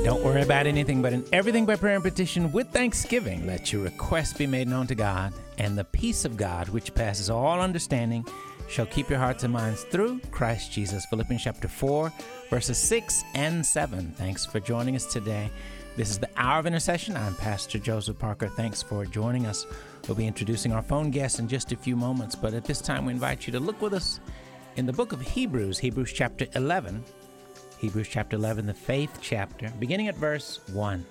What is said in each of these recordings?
Don't worry about anything, but in everything by prayer and petition with thanksgiving, let your requests be made known to God, and the peace of God, which passes all understanding, shall keep your hearts and minds through Christ Jesus. Philippians chapter 4, verses 6 and 7. Thanks for joining us today. This is the Hour of Intercession. I'm Pastor Joseph Parker. Thanks for joining us. We'll be introducing our phone guests in just a few moments, but at this time we invite you to look with us in the book of Hebrews, Hebrews chapter 11. Hebrews chapter 11, the faith chapter, beginning at verse 1.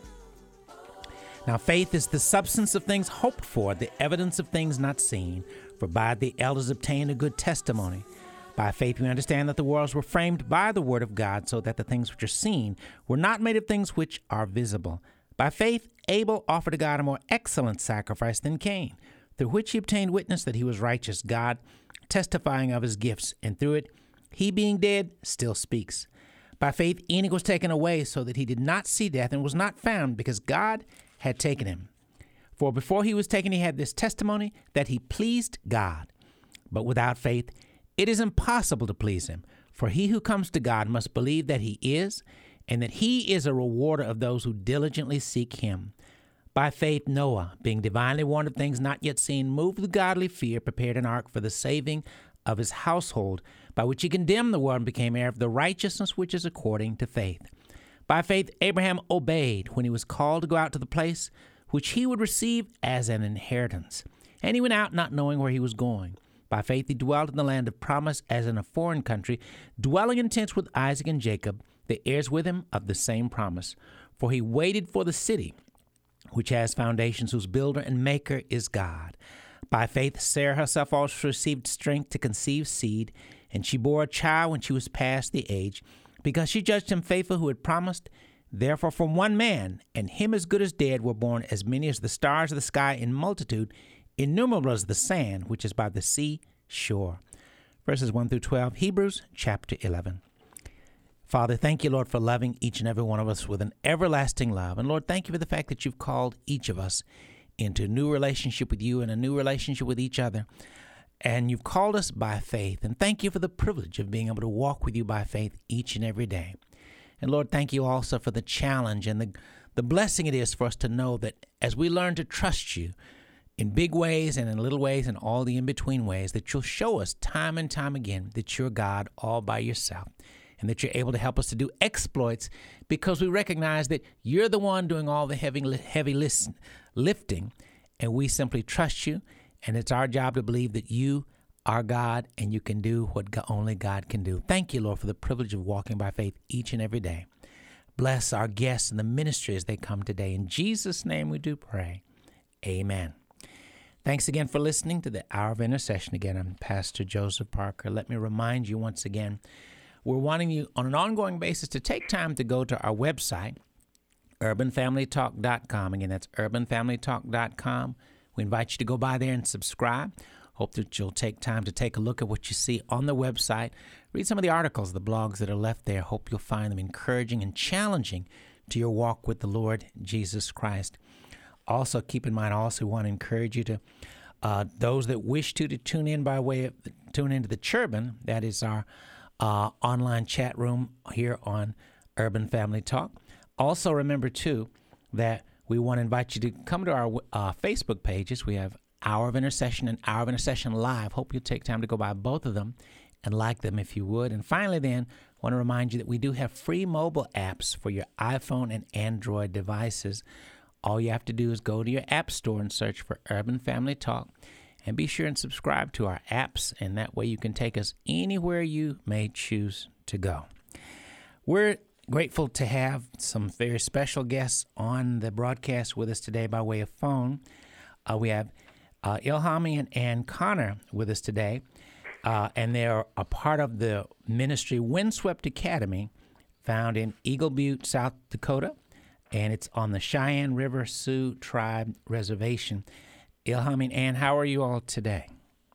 Now faith is the substance of things hoped for, the evidence of things not seen. For by the elders obtained a good testimony. By faith we understand that the worlds were framed by the word of God, so that the things which are seen were not made of things which are visible. By faith Abel offered to God a more excellent sacrifice than Cain, through which he obtained witness that he was righteous, God testifying of his gifts, and through it he, being dead, still speaks. By faith Enoch was taken away, so that he did not see death, and was not found, because God had taken him. For before he was taken, he had this testimony, that he pleased God. But without faith it is impossible to please him. For he who comes to God must believe that he is, and that he is a rewarder of those who diligently seek him. By faith Noah, being divinely warned of things not yet seen, moved with godly fear, prepared an ark for the saving of his household, by which he condemned the world and became heir of the righteousness which is according to faith. By faith Abraham obeyed when he was called to go out to the place which he would receive as an inheritance. And he went out not knowing where he was going. By faith he dwelt in the land of promise as in a foreign country, dwelling in tents with Isaac and Jacob, the heirs with him of the same promise. For he waited for the city which has foundations, whose builder and maker is God. By faith Sarah herself also received strength to conceive seed, and she bore a child when she was past the age, because she judged him faithful who had promised. Therefore from one man, and him as good as dead, were born as many as the stars of the sky in multitude, innumerable as the sand which is by the sea shore. Verses 1 through 12, Hebrews chapter 11. Father, thank you, Lord, for loving each and every one of us with an everlasting love. And Lord, thank you for the fact that you've called each of us into a new relationship with you and a new relationship with each other. And you've called us by faith. And thank you for the privilege of being able to walk with you by faith each and every day. And Lord, thank you also for the challenge and the blessing it is for us to know that as we learn to trust you in big ways and in little ways and all the in-between ways, that you'll show us time and time again that you're God all by yourself, and that you're able to help us to do exploits because we recognize that you're the one doing all the heavy lifting, and we simply trust you. And it's our job to believe that you are God and you can do what only God can do. Thank you, Lord, for the privilege of walking by faith each and every day. Bless our guests and the ministry as they come today. In Jesus' name we do pray. Amen. Thanks again for listening to the Hour of Intercession. Again, I'm Pastor Joseph Parker. Let me remind you once again, we're wanting you on an ongoing basis to take time to go to our website, urbanfamilytalk.com. Again, that's urbanfamilytalk.com. We invite you to go by there and subscribe. Hope that you'll take time to take a look at what you see on the website. Read some of the articles, the blogs that are left there. Hope you'll find them encouraging and challenging to your walk with the Lord Jesus Christ. Also, keep in mind, I also want to encourage you to, those that wish to tune in by way of, tune into the Churban. That is our online chat room here on Urban Family Talk. Also, remember, too, that we want to invite you to come to our Facebook pages. We have Hour of Intercession and Hour of Intercession Live. Hope you'll take time to go by both of them and like them if you would. And finally, then, I want to remind you that we do have free mobile apps for your iPhone and Android devices. All you have to do is go to your app store and search for Urban Family Talk, and be sure and subscribe to our apps, and that way you can take us anywhere you may choose to go. We're grateful to have some very special guests on the broadcast with us today by way of phone. We have Ilhami and Ann Connor with us today, and they're a part of the ministry Windswept Academy, found in Eagle Butte, South Dakota, and it's on the Cheyenne River Sioux Tribe Reservation. Ilhami and Ann, how are you all today?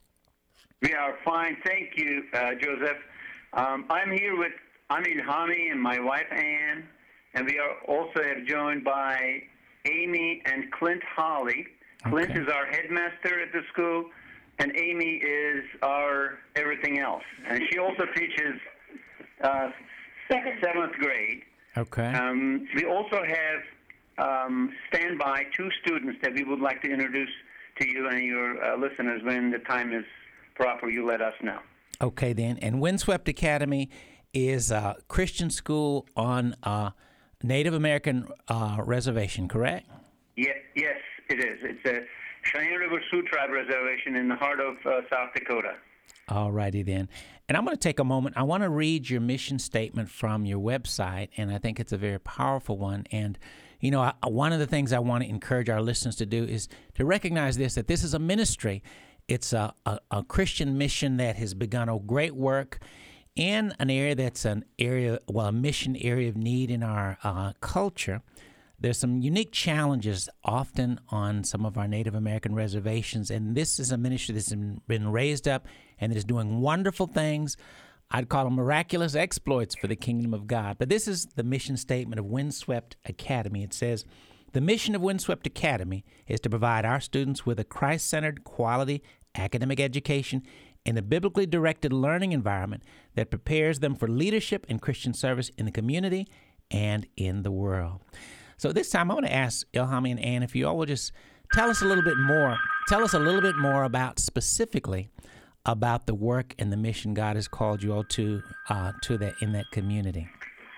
We are fine, thank you, Joseph. I'm here with Ilhami and my wife Ann, and we are also joined by Amy and Clint Holly. Clint is our headmaster at the school, and Amy is our everything else. And she also teaches 7th grade. Okay. We also have standby 2 students that we would like to introduce to you and your listeners when the time is proper. You let us know. Okay, then. And Windswept Academy is a Christian school on a Native American reservation, correct? Yes, it is. It's a Cheyenne River Sioux Tribe reservation in the heart of South Dakota. All righty then. And I'm going to take a moment. I want to read your mission statement from your website, and I think it's a very powerful one. And, you know, one of the things I want to encourage our listeners to do is to recognize this, that this is a ministry. It's a Christian mission that has begun a great work in an area that's a mission area of need in our culture. There's some unique challenges often on some of our Native American reservations, and this is a ministry that's been raised up and that is doing wonderful things. I'd call them miraculous exploits for the kingdom of God. But this is the mission statement of Windswept Academy. It says, the mission of Windswept Academy is to provide our students with a Christ-centered, quality academic education in a biblically directed learning environment that prepares them for leadership and Christian service in the community and in the world. So this time I want to ask Ilhami and Ann if you all will just tell us a little bit more about specifically about the work and the mission God has called you all to that in that community.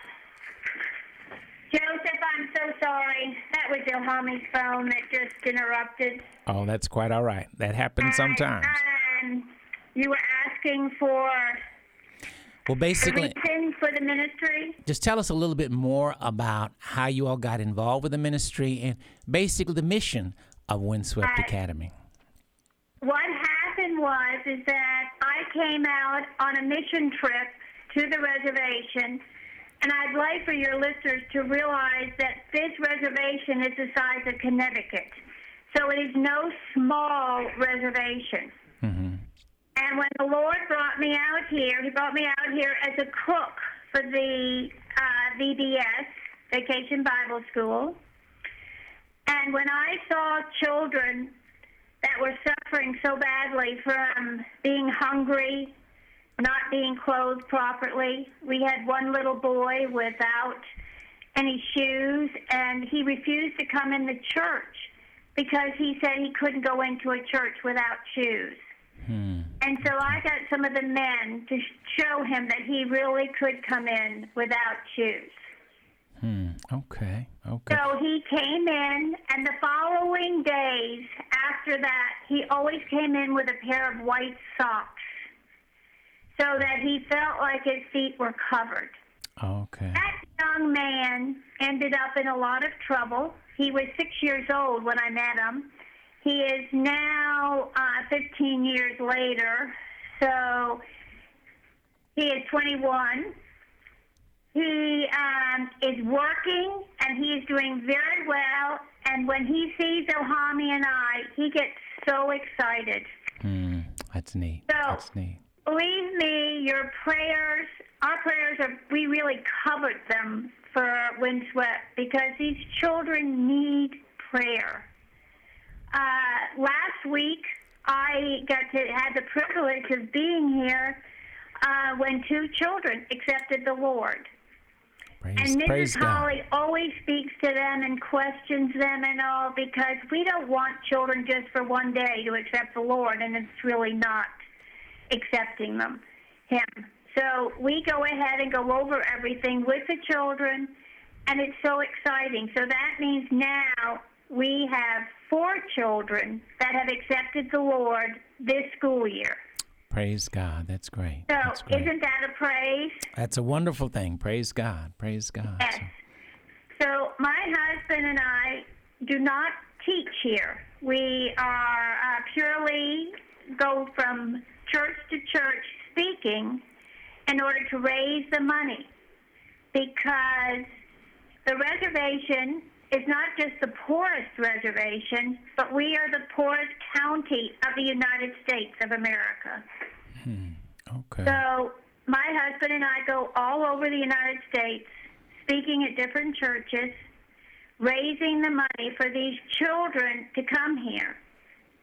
Joseph, I'm so sorry. That was Ilhami's phone that just interrupted. Oh, that's quite all right. That happens sometimes. You were asking for basically, the reason for the ministry? Just tell us a little bit more about how you all got involved with the ministry and basically the mission of Windswept Academy. What happened is that I came out on a mission trip to the reservation, and I'd like for your listeners to realize that this reservation is the size of Connecticut. So it is no small reservation. Mm-hmm. And when the Lord brought me out here, He brought me out here as a cook for the VBS, Vacation Bible School. And when I saw children that were suffering so badly from being hungry, not being clothed properly, we had one little boy without any shoes, and he refused to come in the church because he said he couldn't go into a church without shoes. And so I got some of the men to show him that he really could come in without shoes. Okay. So he came in, and the following days after that, he always came in with a pair of white socks so that he felt like his feet were covered. Okay. That young man ended up in a lot of trouble. He was 6 years old when I met him. He is now 15 years later, so he is 21. He is working, and he is doing very well, and when he sees Ilhami and I, he gets so excited. That's neat. That's neat. Believe me, your prayers, our prayers, we really covered them for Windswept because these children need prayer. Last week, I had the privilege of being here when 2 children accepted the Lord. And Mrs. Holly always speaks to them and questions them and all because we don't want children just for one day to accept the Lord, and it's really not accepting Him. So we go ahead and go over everything with the children, and it's so exciting. So that means now we have 4 children that have accepted the Lord this school year. Praise God. That's great. So That's great. Isn't that a praise? That's a wonderful thing. Praise God. Praise God. Yes. So my husband and I do not teach here. We are purely go from church to church speaking in order to raise the money because the reservation is not just the poorest reservation, but we are the poorest county of the United States of America. Okay. So my husband and I go all over the United States, speaking at different churches, raising the money for these children to come here.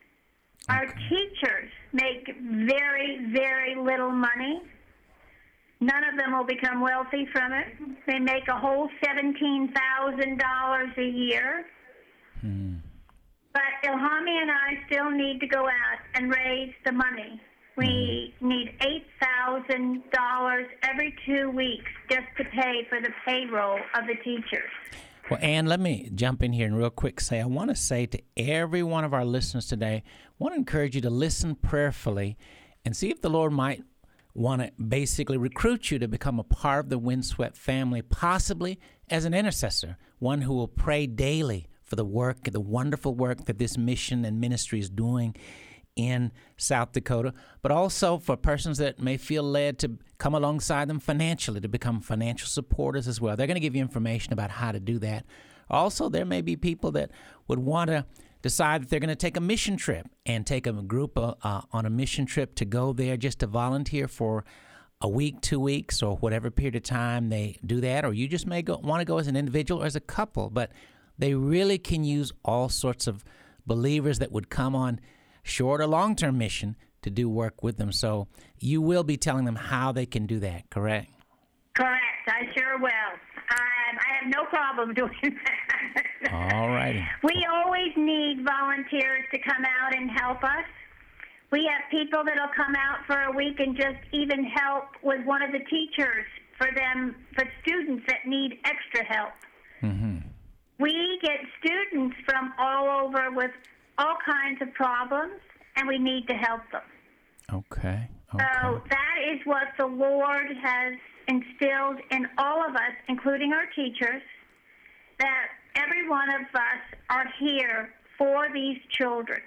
Okay. Our teachers make very, very little money. None of them will become wealthy from it. They make a whole $17,000 a year. But Ilhami and I still need to go out and raise the money. We need $8,000 every 2 weeks just to pay for the payroll of the teachers. Well, Ann, let me jump in here and real quick say, I want to say to every one of our listeners today, I want to encourage you to listen prayerfully and see if the Lord might want to basically recruit you to become a part of the Windswept family, possibly as an intercessor, one who will pray daily for the work, the wonderful work that this mission and ministry is doing in South Dakota, but also for persons that may feel led to come alongside them financially, to become financial supporters as well. They're going to give you information about how to do that. Also, there may be people that would want to decide that they're going to take a mission trip and take a group on a mission trip to go there just to volunteer for a week, 2 weeks, or whatever period of time they do that. Or you just may want to go as an individual or as a couple, but they really can use all sorts of believers that would come on short or long-term mission to do work with them. So you will be telling them how they can do that, correct? Correct. I sure will. I have no problem doing that. All righty. We always need volunteers to come out and help us. We have people that will come out for a week and just even help with one of the teachers for students that need extra help. Mm-hmm. We get students from all over with all kinds of problems, and we need to help them. Okay. So that is what the Lord has instilled in all of us, including our teachers, that every one of us are here for these children.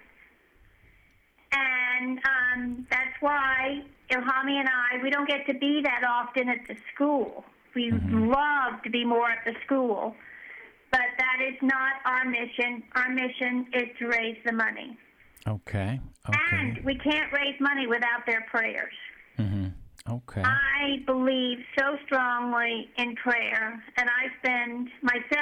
And that's why Ilhami and we don't get to be that often at the school. We love to be more at the school. But that is not our mission. Our mission is to raise the money. Okay. And we can't raise money without their prayers. Mm-hmm. Okay. I believe so strongly in prayer, and I spend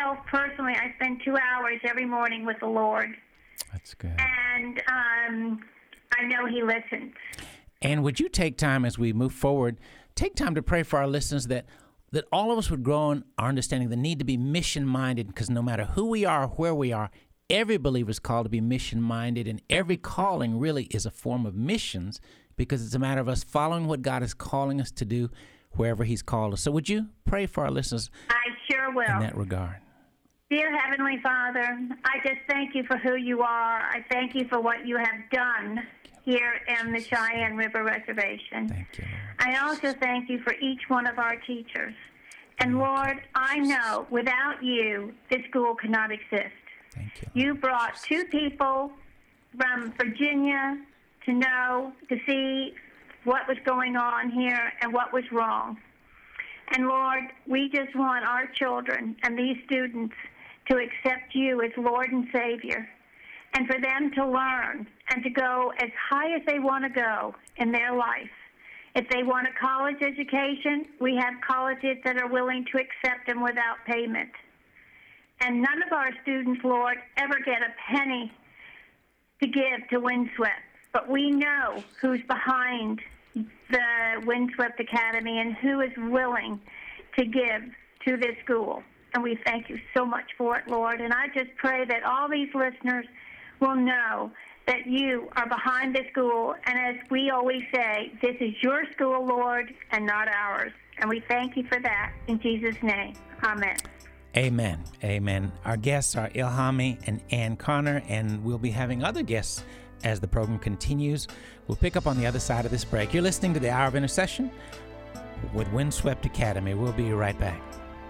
2 hours every morning with the Lord. That's good. And I know He listens. And would you take time as we move forward, take time to pray for our listeners that all of us would grow in our understanding the need to be mission-minded, because no matter who we are or where we are, every believer is called to be mission-minded, and every calling really is a form of missions, because it's a matter of us following what God is calling us to do wherever He's called us. So would you pray for our listeners? I sure will. In that regard. Dear Heavenly Father, I just thank You for who You are. I thank You for what You have done here in the Cheyenne River Reservation. Thank you, Lord. I also thank You for each one of our teachers. And Lord, I know without You, this school could not exist. Thank you. You brought two people from Virginia to see what was going on here and what was wrong. And Lord, we just want our children and these students to accept You as Lord and Savior, and for them to learn and to go as high as they want to go in their life. If they want a college education, we have colleges that are willing to accept them without payment. And none of our students, Lord, ever get a penny to give to Windswept. But we know who's behind the Windswept Academy and who is willing to give to this school. And we thank You so much for it, Lord. And I just pray that all these listeners will know that You are behind this school. And as we always say, this is Your school, Lord, and not ours. And we thank You for that. In Jesus' name, amen. Amen. Amen. Our guests are Ilhami and Ann Connor, and we'll be having other guests as the program continues. We'll pick up on the other side of this break. You're listening to the Hour of Intercession with Windswept Academy. We'll be right back.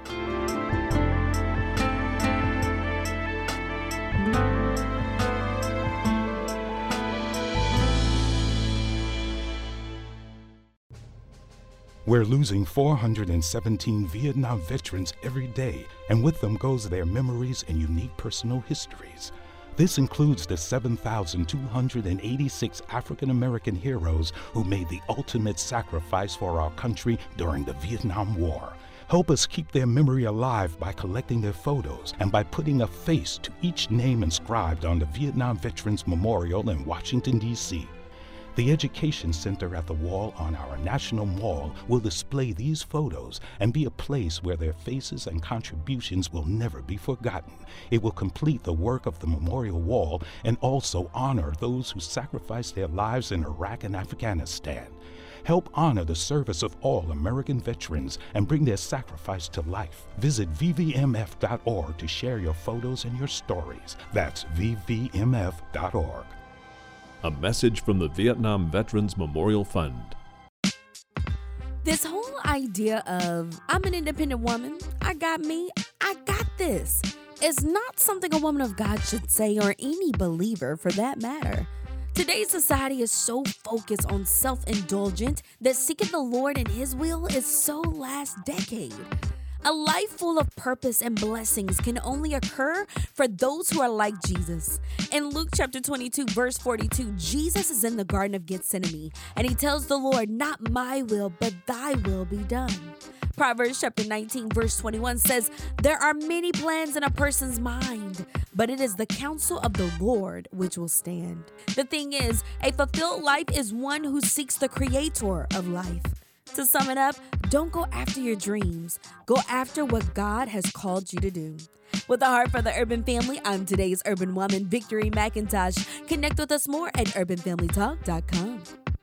We're losing 417 Vietnam veterans every day, and with them goes their memories and unique personal histories. This includes the 7,286 African American heroes who made the ultimate sacrifice for our country during the Vietnam War. Help us keep their memory alive by collecting their photos and by putting a face to each name inscribed on the Vietnam Veterans Memorial in Washington, D.C. The Education Center at the wall on our National Mall will display these photos and be a place where their faces and contributions will never be forgotten. It will complete the work of the memorial wall and also honor those who sacrificed their lives in Iraq and Afghanistan. Help honor the service of all American veterans and bring their sacrifice to life. Visit vvmf.org to share your photos and your stories. That's vvmf.org. A message from the Vietnam Veterans Memorial Fund. This whole idea of, I'm an independent woman, I got me, I got this, is not something a woman of God should say, or any believer for that matter. Today's society is so focused on self-indulgent that seeking the Lord and His will is so last decade. A life full of purpose and blessings can only occur for those who are like Jesus. In Luke chapter 22, verse 42, Jesus is in the Garden of Gethsemane, and He tells the Lord, "Not my will, but thy will be done." Proverbs chapter 19, verse 21 says, "There are many plans in a person's mind, but it is the counsel of the Lord which will stand." The thing is, a fulfilled life is one who seeks the creator of life. To sum it up, don't go after your dreams. Go after what God has called you to do. With a heart for the urban family, I'm today's urban woman, Victory McIntosh. Connect with us more at urbanfamilytalk.com.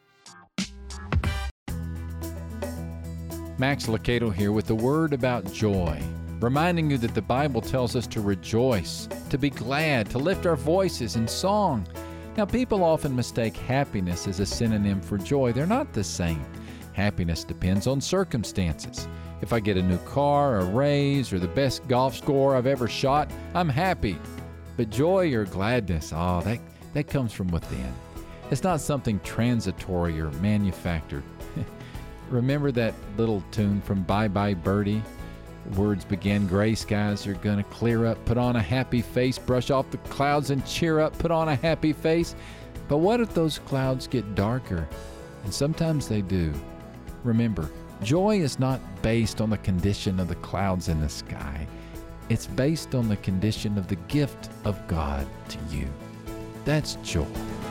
Max Lucado here with the word about joy, reminding you that the Bible tells us to rejoice, to be glad, to lift our voices in song. Now, people often mistake happiness as a synonym for joy. They're not the same. Happiness depends on circumstances. If I get a new car, a raise, or the best golf score I've ever shot, I'm happy. But joy or gladness, that comes from within. It's not something transitory or manufactured. Remember that little tune from Bye Bye Birdie? Words begin, gray skies are gonna clear up, put on a happy face, brush off the clouds and cheer up, put on a happy face. But what if those clouds get darker? And sometimes they do. Remember, joy is not based on the condition of the clouds in the sky. It's based on the condition of the gift of God to you. That's joy.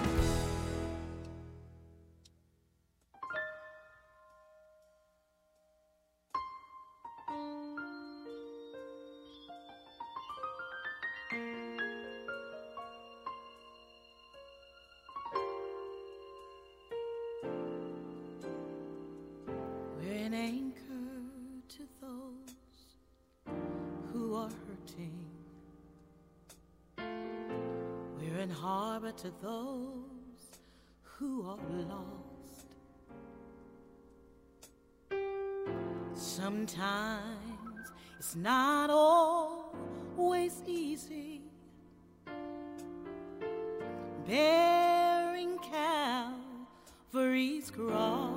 We're an anchor to those who are hurting. We're an harbor to those who are lost. Sometimes it's not always easy bearing Calvary's cross.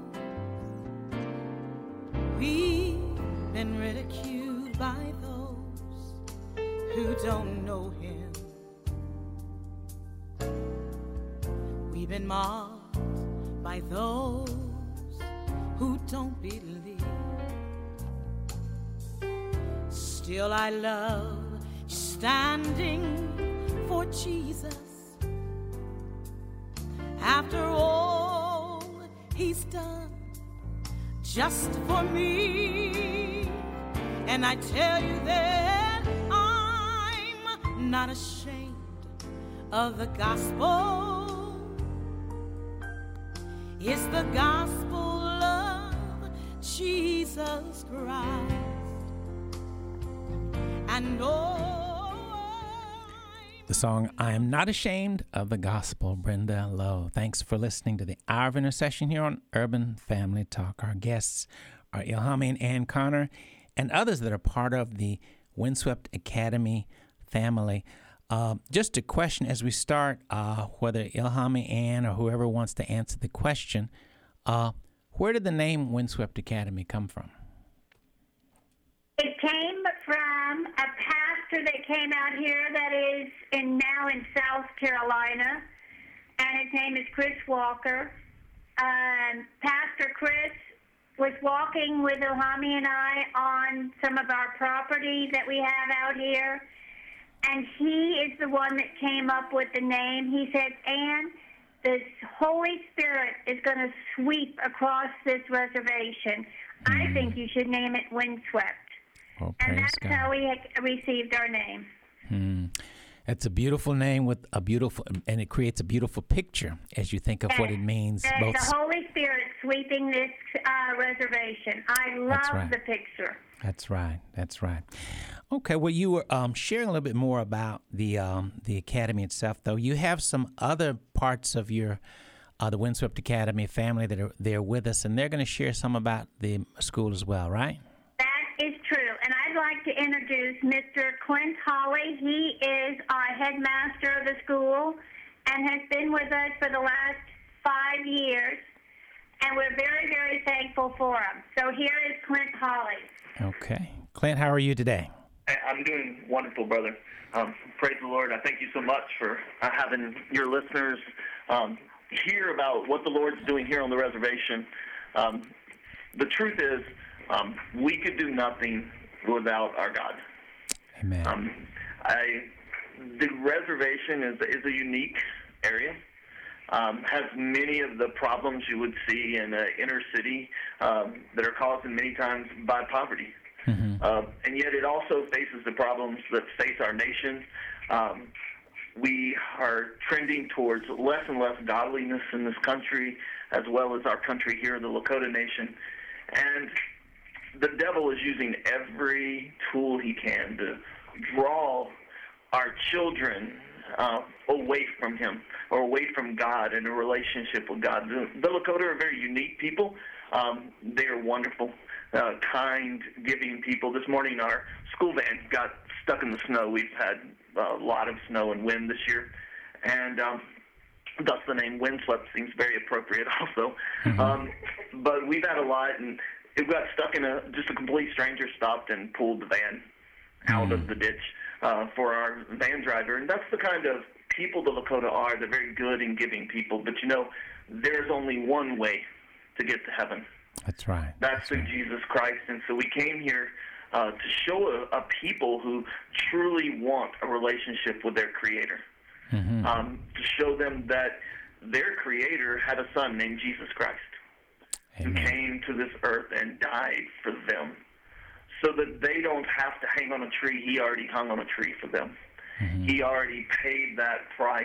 We've been ridiculed by those who don't know Him. We've been mocked by those who don't believe. Still I love standing for Jesus. After all He's done just for me, and I tell you that I'm not ashamed of the gospel. It's the gospel of Jesus Christ, and the song, I Am Not Ashamed of the Gospel, Brenda Lowe. Thanks for listening to the Hour of Intercession here on Urban Family Talk. Our guests are Ilhami and Ann Connor and others that are part of the Windswept Academy family. Just a question as we start, whether Ilhami, Ann, or whoever wants to answer the question, where did the name Windswept Academy come from? It came from a pastor that came out here that is now in South Carolina, and his name is Chris Walker. Pastor Chris was walking with Ilhami and I on some of our property that we have out here, and he is the one that came up with the name. He said, Ann, the Holy Spirit is going to sweep across this reservation. I think you should name it Windswept. Oh, And praise that's God. how we received our name. It's a beautiful name with a beautiful, and it creates a beautiful picture as you think of what it means. The Holy Spirit sweeping this reservation. I love right. the picture. That's right. That's right. Okay. Well, you were sharing a little bit more about the academy itself, though. You have some other parts of your the Windswept Academy family that are there with us, and they're going to share some about the school as well, right? That is true. And I'd like to introduce Mr. Clint Hawley. He is our headmaster of the school and has been with us for the last 5 years. And we're very, very thankful for him. So here is Clint Hawley. Okay. Clint, how are you today? I'm doing wonderful, brother. Praise the Lord. I thank you so much for having your listeners hear about what the Lord's doing here on the reservation. The truth is, we could do nothing without our God. Amen. The reservation is a unique area. Has many of the problems you would see in an inner city that are caused many times by poverty. And yet it also faces the problems that face our nation. We are trending towards less and less godliness in this country, as well as our country here, the Lakota Nation. And the devil is using every tool he can to draw our children away from him or away from God and a relationship with God. The Lakota are very unique people. They are wonderful, kind, giving people. This morning our school van got stuck in the snow. We've had a lot of snow and wind this year, and thus the name Windswept seems very appropriate also. But we've had a lot, and it got stuck in just a complete stranger stopped and pulled the van out of the ditch for our van driver. And that's the kind of people the Lakota are. They're very good and giving people. But, you know, there's only one way to get to heaven. That's right. That's through Jesus Christ. And so we came here to show a people who truly want a relationship with their Creator. To show them that their Creator had a son named Jesus Christ. Who came to this earth and died for them so that they don't have to hang on a tree. He already hung on a tree for them. He already paid that price.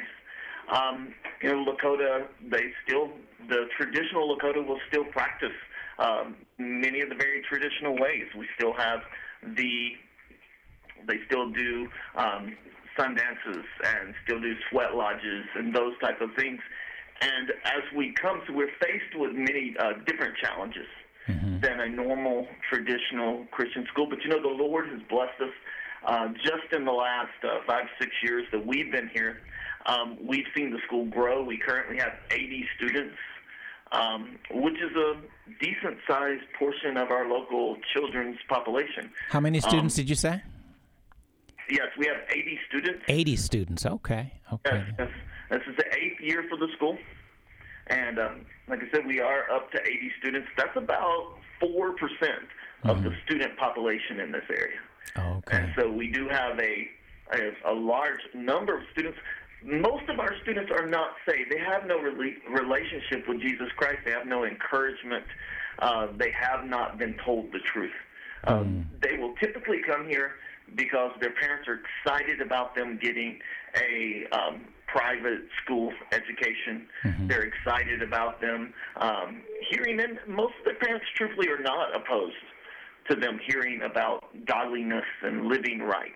Lakota, the traditional Lakota will still practice many of the very traditional ways. We still have they still do sun dances and still do sweat lodges and those type of things. And as we come, so we're faced with many different challenges than a normal, traditional Christian school. But, you know, the Lord has blessed us just in the last 5-6 years that we've been here. We've seen the school grow. We currently have 80 students, which is a decent-sized portion of our local children's population. How many students did you say? Yes, we have 80 students. 80 students. Okay. Yes. This is the 8th year for the school. And like I said, we are up to 80 students. That's about 4% of the student population in this area. Okay. And so we do have a large number of students. Most of our students are not saved. They have no relationship with Jesus Christ. They have no encouragement. They have not been told the truth. They will typically come here because their parents are excited about them getting a private school education. They're excited about them hearing, and most of their parents truthfully are not opposed to them hearing about godliness and living right.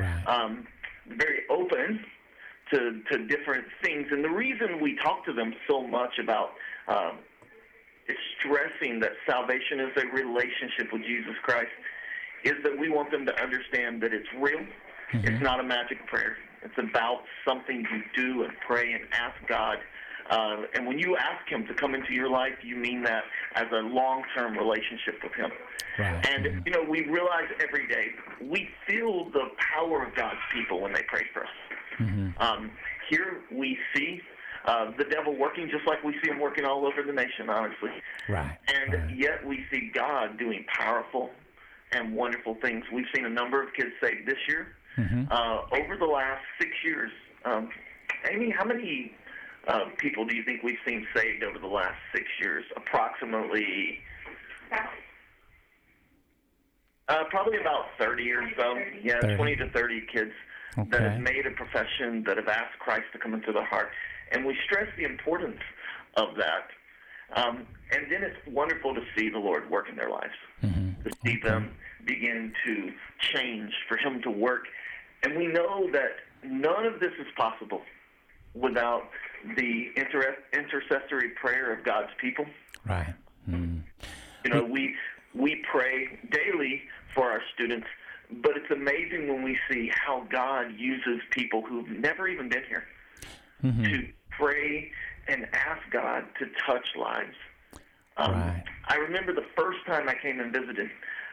Very open to different things. And the reason we talk to them so much about stressing that salvation is a relationship with Jesus Christ is that we want them to understand that it's real. It's not a magic prayer. It's about something you do and pray and ask God. And when you ask Him to come into your life, you mean that as a long-term relationship with Him. And, you know, we realize every day, we feel the power of God's people when they pray for us. Here we see the devil working just like we see him working all over the nation, honestly. And yet we see God doing powerful and wonderful things. We've seen a number of kids saved this year. Over the last 6 years, Amy, how many people do you think we've seen saved over the last 6 years? Approximately, probably about 30 or so. Yeah, 30. 20 to 30 kids that have made a profession, that have asked Christ to come into their heart. And we stress the importance of that. And then it's wonderful to see the Lord work in their lives, to see them begin to change, for Him to work. And we know that none of this is possible without the intercessory prayer of God's people. Right. Mm. You know, we pray daily for our students, but it's amazing when we see how God uses people who've never even been here to pray and ask God to touch lives. Right. I remember the first time I came and visited,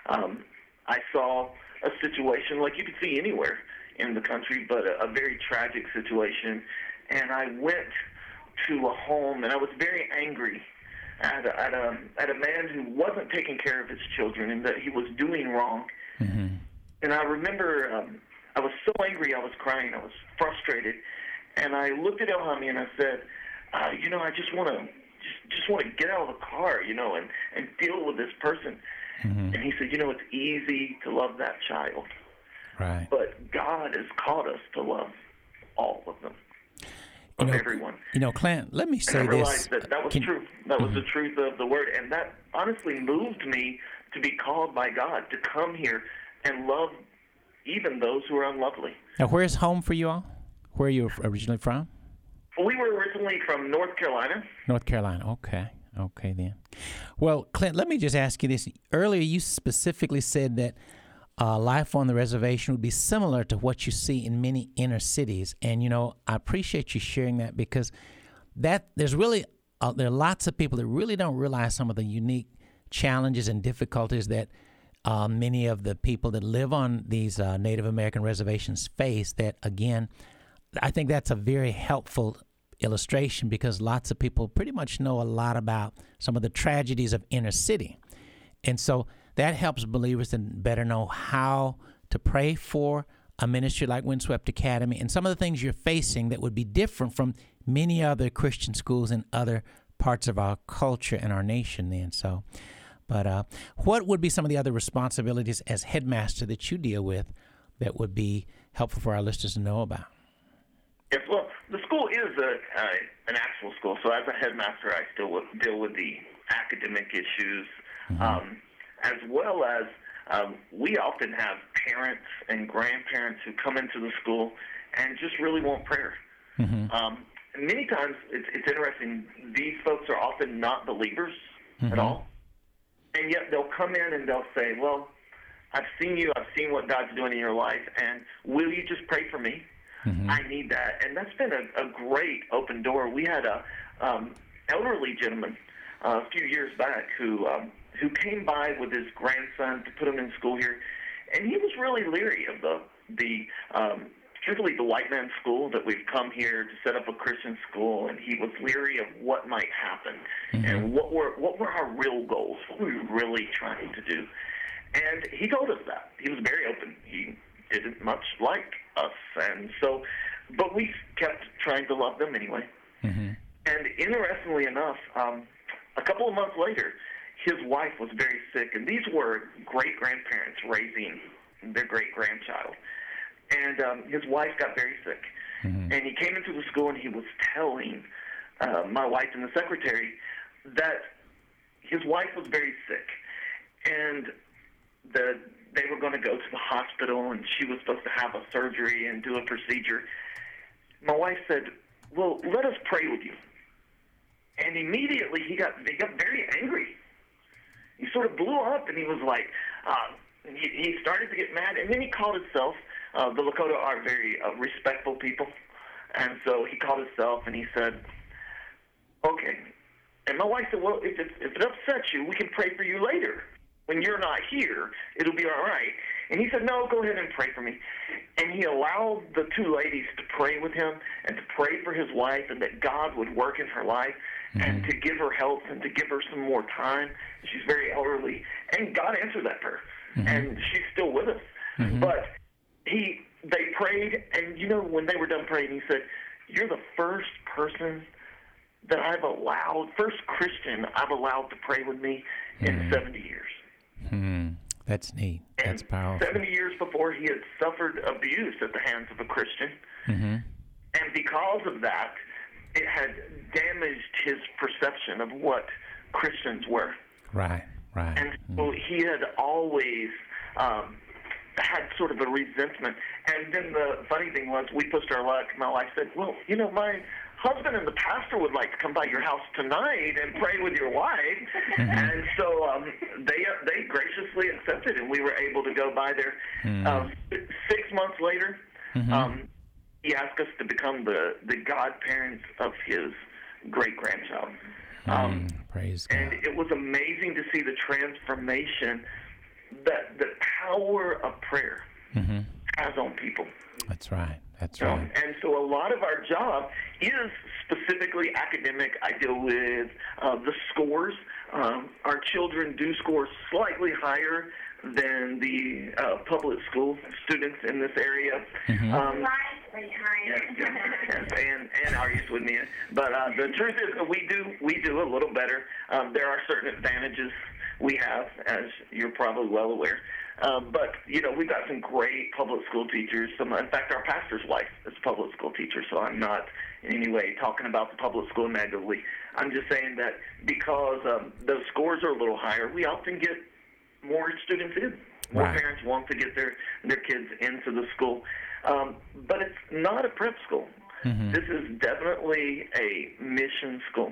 I saw a situation like you could see anywhere in the country, but a very tragic situation. And I went to a home, and I was very angry at a man who wasn't taking care of his children and that he was doing wrong. And I remember I was so angry, I was crying, I was frustrated. And I looked at Elhami and I said, you know, I just want to get out of the car, you know, and deal with this person. And he said, you know, it's easy to love that child. Right. But God has called us to love all of them, everyone. You know, Clint, let me say and I this. realized that was true. That was the truth of the word. And that honestly moved me to be called by God to come here and love even those who are unlovely. Now, where's home for you all? Where are you originally from? We were originally from North Carolina. North Carolina. Okay. Okay, then. Well, Clint, let me just ask you this. Earlier, you specifically said that life on the reservation would be similar to what you see in many inner cities. And, you know, I appreciate you sharing that because there's really, there are lots of people that really don't realize some of the unique challenges and difficulties that many of the people that live on these Native American reservations face. That, again, I think that's a very helpful illustration because lots of people pretty much know a lot about some of the tragedies of inner city. And so that helps believers to better know how to pray for a ministry like Windswept Academy and some of the things you're facing that would be different from many other Christian schools in other parts of our culture and our nation then. So, but what would be some of the other responsibilities as headmaster that you deal with that would be helpful for our listeners to know about? Yes, well, the school is an actual school, so as a headmaster, I still deal with the academic issues, as well as we often have parents and grandparents who come into the school and just really want prayer. Many times, it's interesting, these folks are often not believers at all, and yet they'll come in and they'll say, well, I've seen you, I've seen what God's doing in your life, and will you just pray for me? I need that. And that's been a great open door. We had a elderly gentleman a few years back who came by with his grandson to put him in school here, and he was really leery of particularly the white man's school, that we've come here to set up a Christian school, and he was leery of what might happen and what were our real goals, what were we really trying to do. And he told us that. He was very open. He didn't much like us, and so, but we kept trying to love them anyway. And interestingly enough, a couple of months later, his wife was very sick, and these were great-grandparents raising their great-grandchild. And his wife got very sick, and he came into the school, and he was telling my wife and the secretary that his wife was very sick, and they were going to go to the hospital, and she was supposed to have a surgery and do a procedure. My wife said, well, let us pray with you. And immediately he got very angry. He sort of blew up, and he was like, he started to get mad, and then he called himself, the Lakota are very respectful people, and so he called himself, and he said, okay. And my wife said, well, if it upsets you, we can pray for you later. When you're not here, it'll be all right. And he said, no, go ahead and pray for me. And he allowed the two ladies to pray with him and to pray for his wife, and that God would work in her life and to give her health and to give her some more time. She's very elderly. And God answered that prayer. And she's still with us. But they prayed, and, you know, when they were done praying, he said, you're the first person that first Christian I've allowed to pray with me in 70 years. That's neat. That's powerful. 70 years before he had suffered abuse at the hands of a Christian. And because of that, it had damaged his perception of what Christians were. Right. And so he had always had sort of a resentment. And then the funny thing was, we pushed our luck. My wife said, well, my husband and the pastor would like to come by your house tonight and pray with your wife. And so they graciously accepted, and we were able to go by there. 6 months later, he asked us to become the godparents of his great-grandchild. Praise God. And it was amazing to see the transformation that the power of prayer has on people. That's right. That's right. And so a lot of our job is specifically academic. I deal with the scores. Our children do score slightly higher than the public school students in this area. Slightly higher. Yes, and are used with me. But the truth is, we do a little better. There are certain advantages we have, as you're probably well aware. But, we've got some great public school teachers. In fact, our pastor's wife is a public school teacher, so I'm not in any way talking about the public school negatively. I'm just saying that because those scores are a little higher, we often get more students in. More parents want to get their kids into the school. But it's not a prep school. This is definitely a mission school.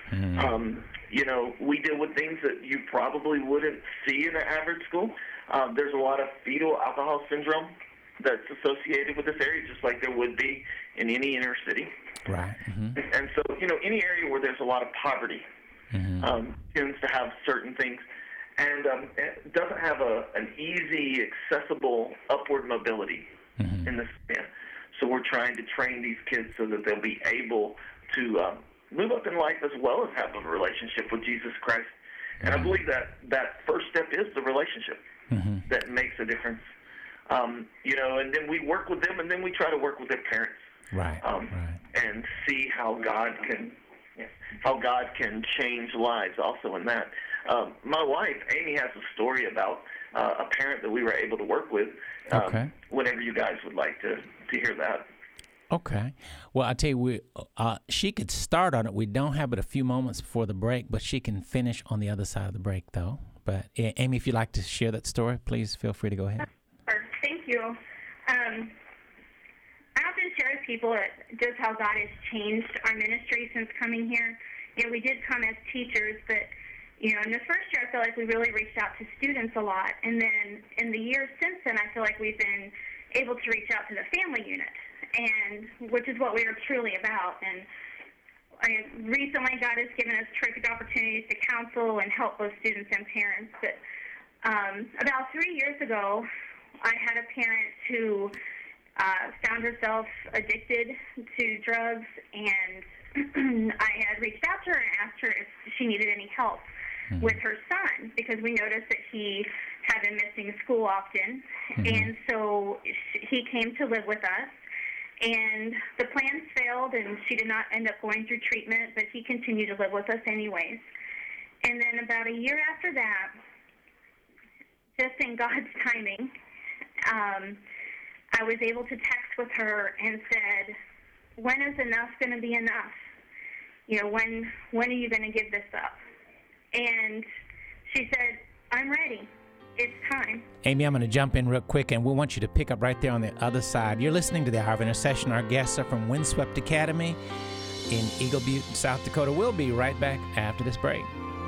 We deal with things that you probably wouldn't see in an average school. There's a lot of fetal alcohol syndrome that's associated with this area, just like there would be in any inner city. Right. And so, any area where there's a lot of poverty tends to have certain things, and it doesn't have an easy, accessible upward mobility in this area. So we're trying to train these kids so that they'll be able to move up in life as well as have a relationship with Jesus Christ. And I believe that first step is the relationship that makes a difference. And then we work with them, and then we try to work with their parents. Right. And see how God can change lives also in that. My wife, Amy, has a story about a parent that we were able to work with. Whenever you guys would like to hear that. Okay. Well, I tell you, she could start on it. We don't have but a few moments before the break, but she can finish on the other side of the break, though. But Amy, if you'd like to share that story, please feel free to go ahead. Thank you. I often share with people just how God has changed our ministry since coming here. We did come as teachers, but in the first year, I feel like we really reached out to students a lot. And then in the years since then, I feel like we've been able to reach out to the family unit, and which is what we are truly about. And recently, God has given us terrific opportunities to counsel and help both students and parents. But about 3 years ago, I had a parent who found herself addicted to drugs, and I had reached out to her and asked her if she needed any help with her son, because we noticed that he had been missing school often. And so he came to live with us, and the plans failed, and she did not end up going through treatment, but he continued to live with us anyways. And then about a year after that, just in God's timing, I was able to text with her and said, when is enough going to be enough? When are you going to give this up? And she said, I'm ready. It's time. Amy, I'm going to jump in real quick, and we want you to pick up right there on the other side. You're listening to the Hour of Intercession. Our guests are from Windswept Academy in Eagle Butte, South Dakota. We'll be right back after this break.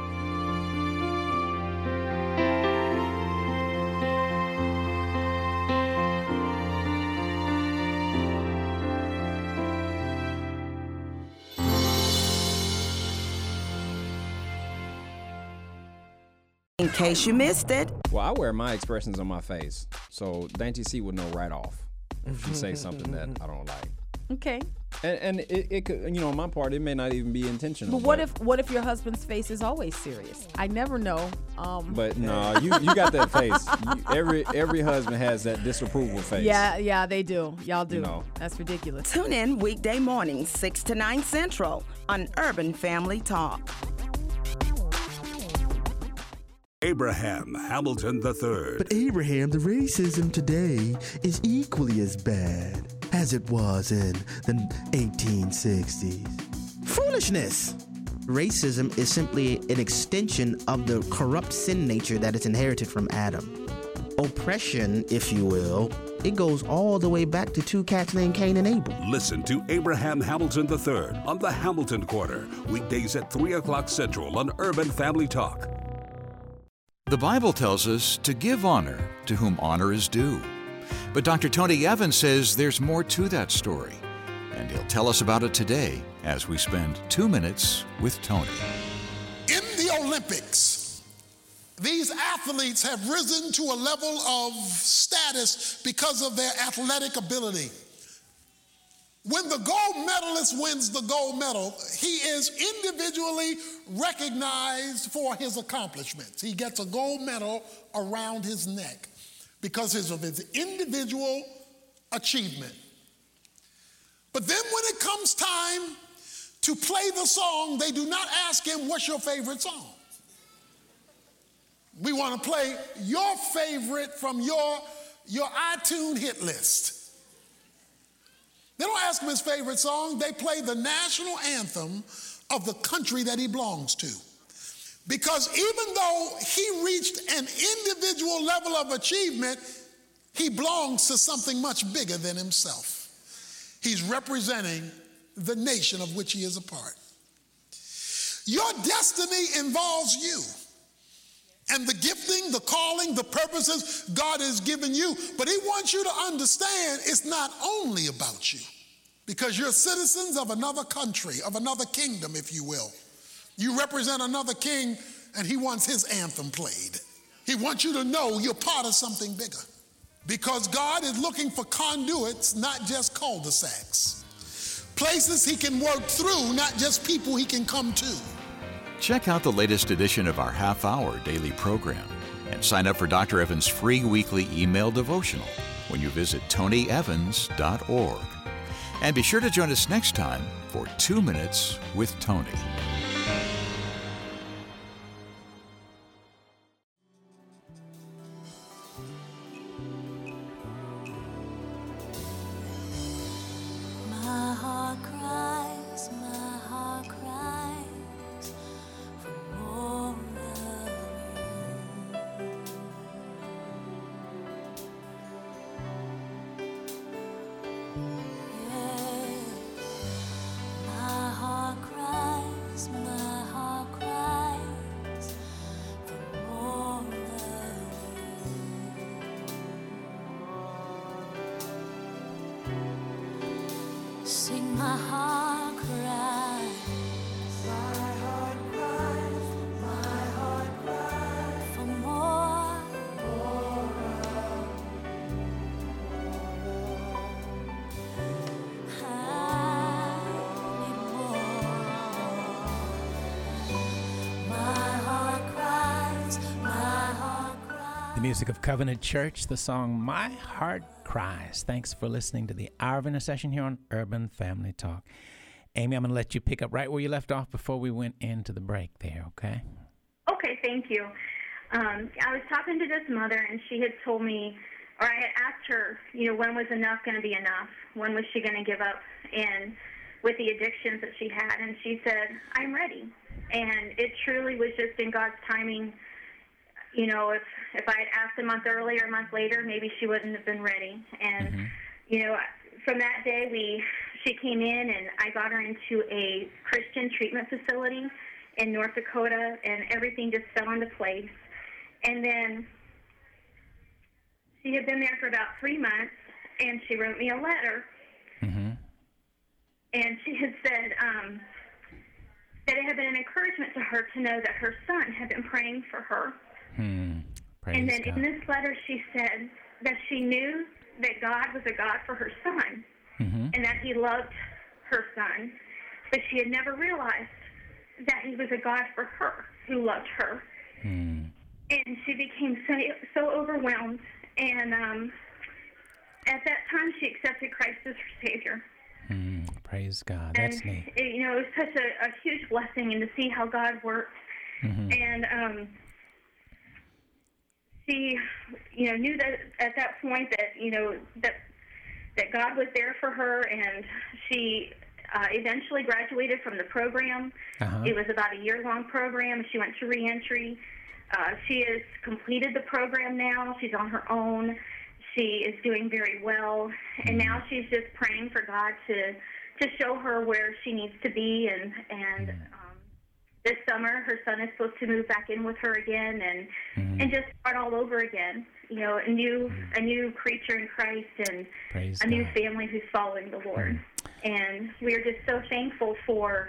In case you missed it. Well, I wear my expressions on my face, so Dainty C would know right off if she say something that I don't like. Okay. And it could, on my part, it may not even be intentional. But what if your husband's face is always serious? I never know. But no, you got that face. Every husband has that disapproval face. Yeah, they do. Y'all do. That's ridiculous. Tune in weekday mornings, 6 to 9 Central on Urban Family Talk. Abraham Hamilton III. But Abraham, the racism today is equally as bad as it was in the 1860s. Foolishness! Racism is simply an extension of the corrupt sin nature that is inherited from Adam. Oppression, if you will, it goes all the way back to two cats named Cain and Abel. Listen to Abraham Hamilton III on the Hamilton Corner, weekdays at 3 o'clock Central on Urban Family Talk. The Bible tells us to give honor to whom honor is due. But Dr. Tony Evans says there's more to that story, and he'll tell us about it today as we spend 2 minutes with Tony. In the Olympics, these athletes have risen to a level of status because of their athletic ability. When the gold medalist wins the gold medal, he is individually recognized for his accomplishments. He gets a gold medal around his neck because of his individual achievement. But then when it comes time to play the song, they do not ask him, what's your favorite song? We want to play your favorite from your iTunes hit list. They don't ask him his favorite song. They play the national anthem of the country that he belongs to. Because even though he reached an individual level of achievement, he belongs to something much bigger than himself. He's representing the nation of which he is a part. Your destiny involves you. And the gifting, the calling, the purposes God has given you. But he wants you to understand it's not only about you. Because you're citizens of another country, of another kingdom, if you will. You represent another king, and he wants his anthem played. He wants you to know you're part of something bigger. Because God is looking for conduits, not just cul-de-sacs. Places he can work through, not just people he can come to. Check out the latest edition of our half-hour daily program and sign up for Dr. Evans' free weekly email devotional when you visit tonyevans.org. And be sure to join us next time for 2 Minutes with Tony. Sing my heart cries. My heart cries for more. I need more. My heart cries. The music of Covenant Church, the song My Heart Cries. Thanks for listening to the Hour of Intercession here on Urban Family Talk. Amy, I'm going to let you pick up right where you left off before we went into the break there, okay? Okay, thank you. I was talking to this mother, and she had told me, or I had asked her, when was enough going to be enough? When was she going to give up and with the addictions that she had? And she said, I'm ready. And it truly was just in God's timing. If I had asked a month earlier, a month later, maybe she wouldn't have been ready. And, from that day, she came in, and I got her into a Christian treatment facility in North Dakota, and everything just fell into place. And then she had been there for about 3 months, and she wrote me a letter. Mm-hmm. And she had said that it had been an encouragement to her to know that her son had been praying for her. And then in this letter, she said that she knew that God was a God for her son, and that he loved her son, but she had never realized that he was a God for her, who loved her. And she became so overwhelmed, and at that time she accepted Christ as her Savior. Praise God. That's neat. It was such a huge blessing, and to see how God works. And she, knew that at that point that that God was there for her, and she eventually graduated from the program. It was about a year-long program. She went to reentry. She has completed the program now. She's on her own. She is doing very well, and now she's just praying for God to show her where she needs to be. And this summer, her son is supposed to move back in with her again, and just start all over again. A new creature in Christ, and Praise a new God. family who's following the Lord. And we are just so thankful for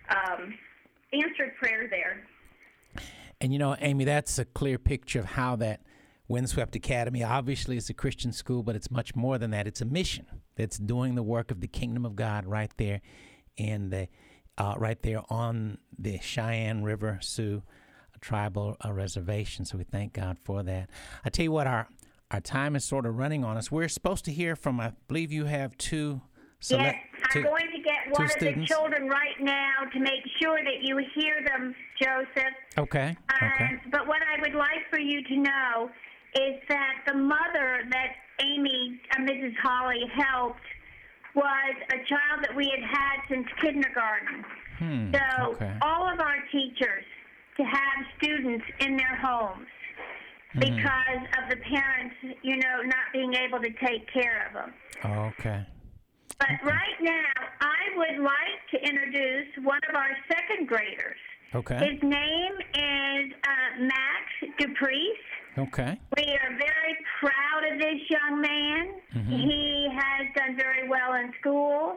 answered prayer there. And Amy, that's a clear picture of how that Windswept Academy, obviously it's a Christian school, but it's much more than that. It's a mission that's doing the work of the kingdom of God right there in the right there on the Cheyenne River Sioux tribal reservation. So we thank God for that. I tell you what, our time is sort of running on us. We're supposed to hear from, I believe you have two. Yes, I'm going to get one of students. the children right now to make sure that you hear them, Joseph. Okay. But what I would like for you to know is that the mother that Amy, Mrs. Holly, helped was a child that we had since kindergarten. So all of our teachers to have students in their homes because of the parents, not being able to take care of them. Okay. But right now, I would like to introduce one of our second graders. Okay. His name is Max Duprice. Okay. We are very proud of this young man. He has done very well in school.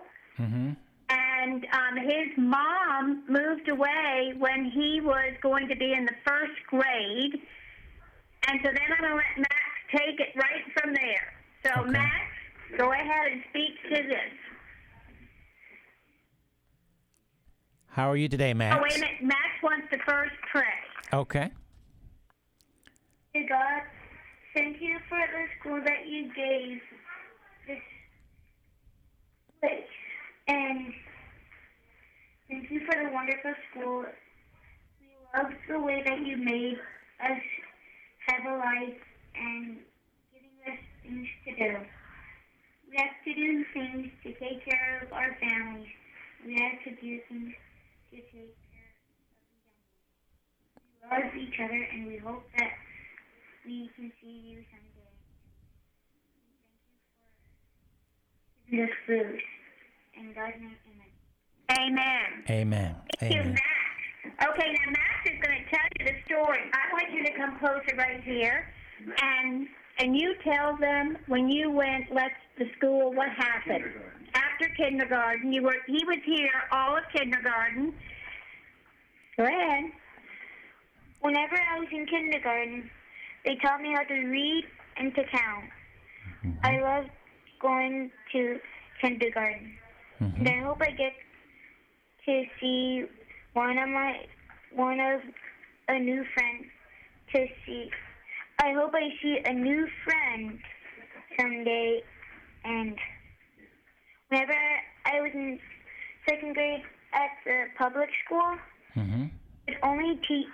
And his mom moved away when he was going to be in the first grade. And so then I'm going to let Max take it right from there. So, Max, go ahead and speak to this. How are you today, Max? Oh, wait a minute. Max wants to first pray. Okay. Dear God, thank you for the school that you gave this place. And thank you for the wonderful school. We love the way that you made us have a life and giving us things to do. We have to do things to take care of our families. We have to do things to take care of the young ones. We love each other, and we hope that we can see you someday. Thank you for giving us food. In God's name, amen. Amen. Thank you, Max. Okay, now Max is going to tell you the story. I want you to come closer right here, and you tell them when you left the school what happened. After kindergarten, he was here all of kindergarten. Go ahead. Whenever I was in kindergarten, they taught me how to read and to count. I love going to kindergarten. And I hope I get to see one of a new friend to see. I hope I see a new friend someday. And whenever I was in second grade at the public school, I'd only teach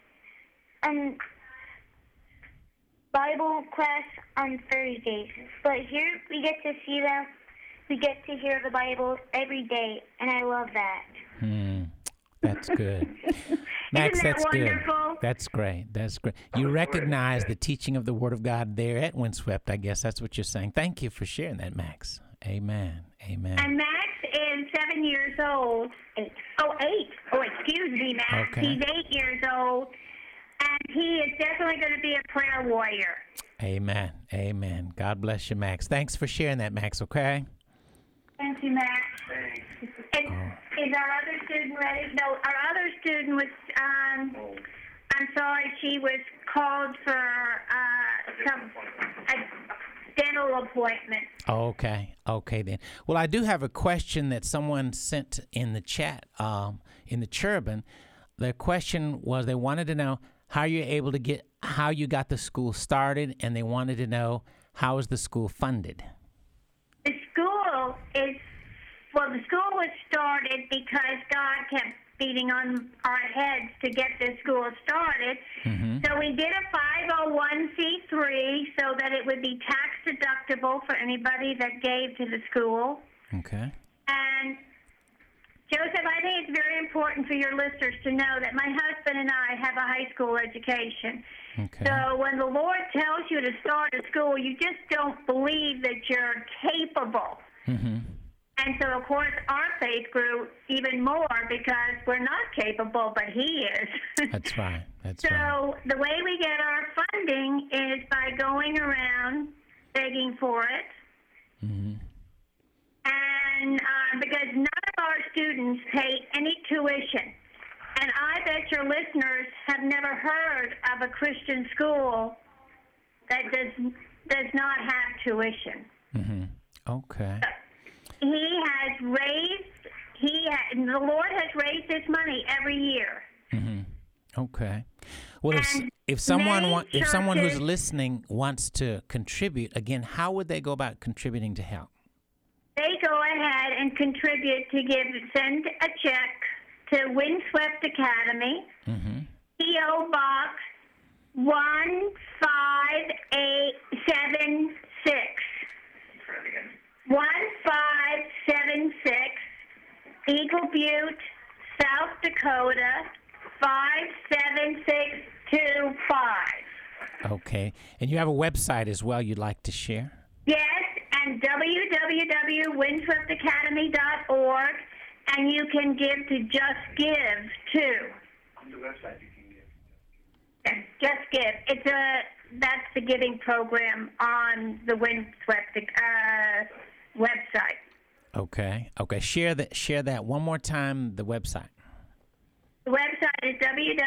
Bible class on Thursdays. But here we get to see them. We get to hear the Bible every day, and I love that. That's good. Max, Isn't that that's wonderful? good. That's great. That's great. You recognize the teaching of the Word of God there at Windswept. I guess that's what you're saying. Thank you for sharing that, Max. Amen. Amen. And Max is 7 years old. 8. Oh, excuse me, Max. Okay. He's 8 years old, and he is definitely going to be a prayer warrior. Amen. Amen. God bless you, Max. Thanks for sharing that, Max, okay? Thank you, Max. Is our other student ready? No, our other student was, I'm sorry, she was called for dental appointment. Okay then. Well, I do have a question that someone sent in the chat, in the Cherubim. Their question was they wanted to know how you got the school started, and they wanted to know how is the school funded. The school was started because God kept beating on our heads to get this school started. So we did a 501c3 so that it would be tax deductible for anybody that gave to the school. Okay. And Joseph, I think it's very important for your listeners to know that my husband and I have a high school education. Okay. So when the Lord tells you to start a school, you just don't believe that you're capable. And so, of course, our faith grew even more because we're not capable, but He is. That's right. So the way we get our funding is by going around begging for it. And because none of our students pay any tuition. And I bet your listeners have never heard of a Christian school that does not have tuition. Okay. The Lord has raised this money every year. Okay. Well, if someone who's listening wants to contribute, again, how would they go about contributing to help? They go ahead and contribute send a check to Windswept Academy, P.O. Box 15876. 1576, Eagle Butte, South Dakota, 57625. Okay. And you have a website as well you'd like to share? Yes, and www.windsweptacademy.org, and you can give to Just Give, too. On the website you can give. Just Give. That's the giving program on the Windswept website. Okay. Share that one more time, the website. The website is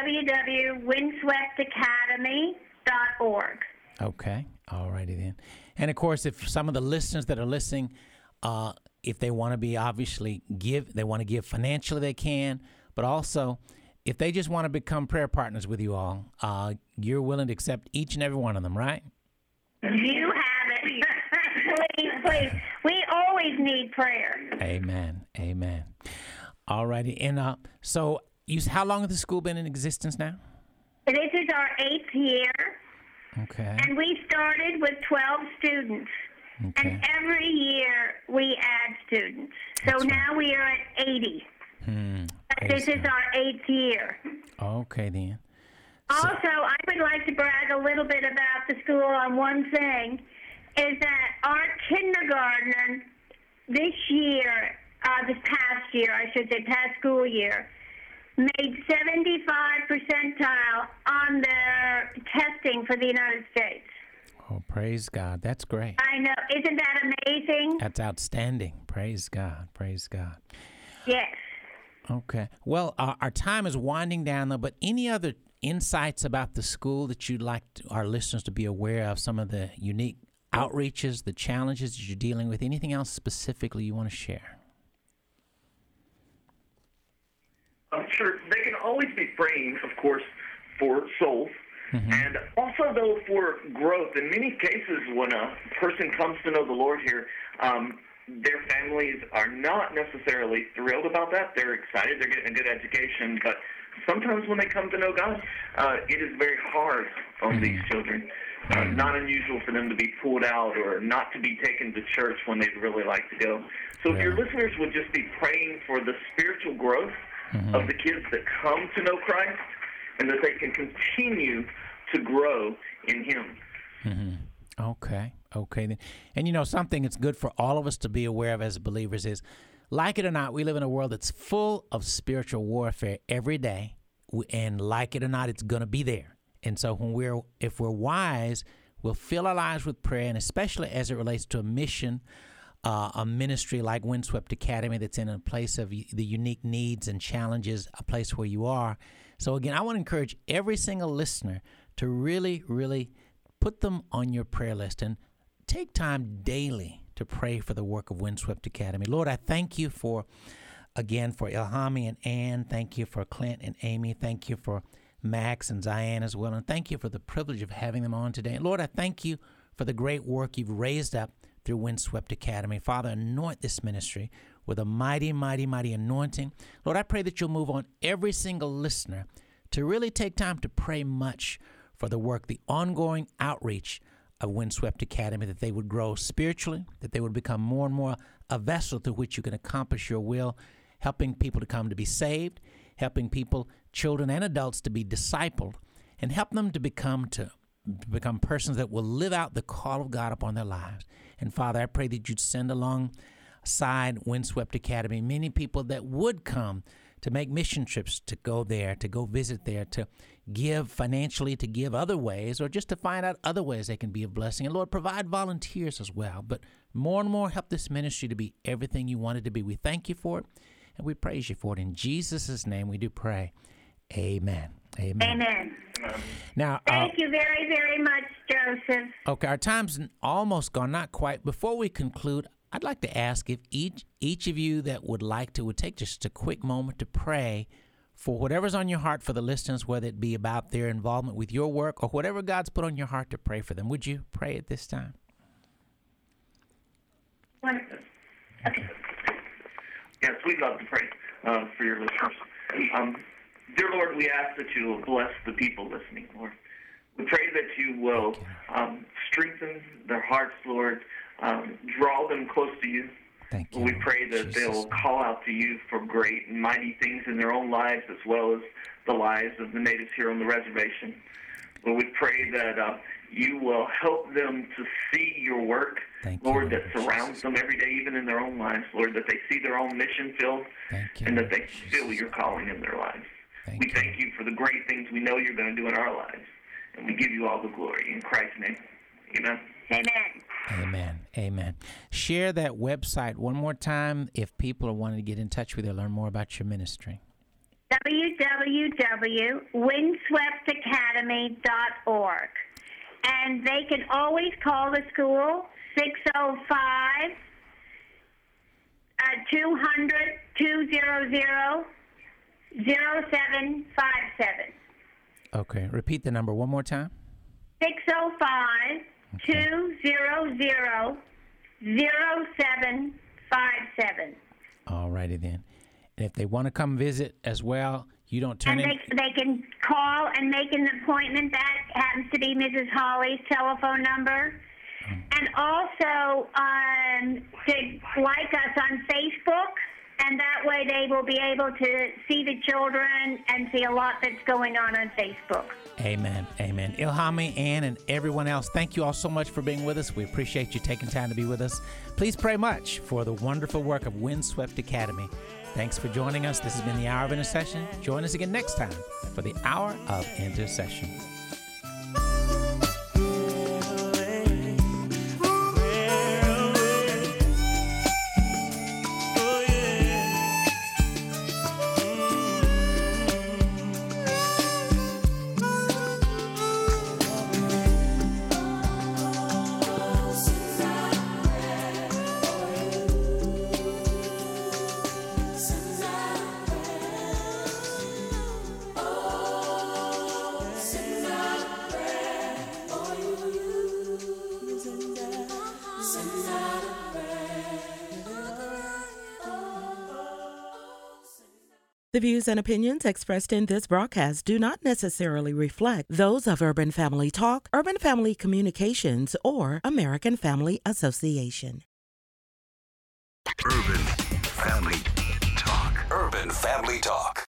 www.windsweptacademy.org. Okay. All righty then. And, of course, if some of the listeners that are listening, if they want to be they want to give financially, they can. But also, if they just want to become prayer partners with you all, you're willing to accept each and every one of them, right? You have it. Please. We always need prayer. Amen. All righty. And so, how long has the school been in existence now? This is our 8th year. Okay. And we started with 12 students. Okay. And every year we add students. So now we are at 80. This is our 8th year. Okay, then. Also, I would like to brag a little bit about the school on one thing, is that our kindergartner this past school year, made 75 percentile on their testing for the United States. Oh, praise God. That's great. I know. Isn't that amazing? That's outstanding. Praise God. Yes. Okay. Well, our time is winding down, though, but any other insights about the school that you'd like our listeners to be aware of, some of the unique outreaches, the challenges that you're dealing with, anything else specifically you want to share? I'm sure they can always be praying, of course, for souls. And also, though, for growth. In many cases, when a person comes to know the Lord here, their families are not necessarily thrilled about that. They're excited. They're getting a good education. But sometimes when they come to know God, it is very hard on these children. Not unusual for them to be pulled out or not to be taken to church when they'd really like to go. So if your listeners would just be praying for the spiritual growth of the kids that come to know Christ, and that they can continue to grow in Him. Okay then. And something that's good for all of us to be aware of as believers is, like it or not, we live in a world that's full of spiritual warfare every day, and like it or not, it's going to be there. And so if we're wise, we'll fill our lives with prayer, and especially as it relates to a mission, a ministry like Windswept Academy that's in a place of the unique needs and challenges, a place where you are. So again, I want to encourage every single listener to really, really put them on your prayer list and take time daily to pray for the work of Windswept Academy. Lord, I thank you for Ilhami and Ann. Thank you for Clint and Amy. Thank you for Max and Zion as well. And thank you for the privilege of having them on today. And Lord, I thank you for the great work you've raised up through Windswept Academy. Father, anoint this ministry with a mighty, mighty, mighty anointing. Lord, I pray that you'll move on every single listener to really take time to pray much for the work, the ongoing outreach of Windswept Academy, that they would grow spiritually, that they would become more and more a vessel through which you can accomplish your will, helping people to come to be saved, helping people, children and adults, to be discipled, and help them to become persons that will live out the call of God upon their lives. And Father, I pray that you'd send alongside Windswept Academy many people that would come to make mission trips, to go there, to go visit there, to give financially, to give other ways, or just to find out other ways they can be a blessing. And Lord, provide volunteers as well. But more and more, help this ministry to be everything you want it to be. We thank you for it, and we praise you for it. In Jesus' name we do pray. Amen. Amen. Amen. Now, thank you very, very much, Joseph. Okay, our time's almost gone, not quite. Before we conclude, I'd like to ask if each of you that would like to would take just a quick moment to pray for whatever's on your heart for the listeners, whether it be about their involvement with your work or whatever God's put on your heart to pray for them. Would you pray at this time? Wonderful. Okay. Yes, we'd love to pray for your listeners. Dear Lord, we ask that you will bless the people listening, Lord. We pray that you will strengthen their hearts, Lord, draw them close to you. Thank you. We pray that they will call out to you for great and mighty things in their own lives as well as the lives of the natives here on the reservation. Lord, we pray that you will help them to see your work, Lord, that surrounds them every day, even in their own lives, Lord, that they see their own mission filled and that they feel your calling in their lives. We thank you for the great things we know you're going to do in our lives, and we give you all the glory. In Christ's name, amen. Amen. Amen. Amen. Share that website one more time if people are wanting to get in touch with you, learn more about your ministry. www.windsweptacademy.org. And they can always call the school, 605-200-200-0757. Okay. Repeat the number one more time. 605-200-0757. All righty then. And if they want to come visit as well, you don't turn in. They can call and make an appointment. That happens to be Mrs. Hawley's telephone number. And also to like us on Facebook, and that way they will be able to see the children and see a lot that's going on Facebook. Amen. Amen. Ilhami, Ann, and everyone else, thank you all so much for being with us. We appreciate you taking time to be with us. Please pray much for the wonderful work of Windswept Academy. Thanks for joining us. This has been the Hour of Intercession. Join us again next time for the Hour of Intercession. The views and opinions expressed in this broadcast do not necessarily reflect those of Urban Family Talk, Urban Family Communications, or American Family Association. Urban Family Talk. Urban Family Talk.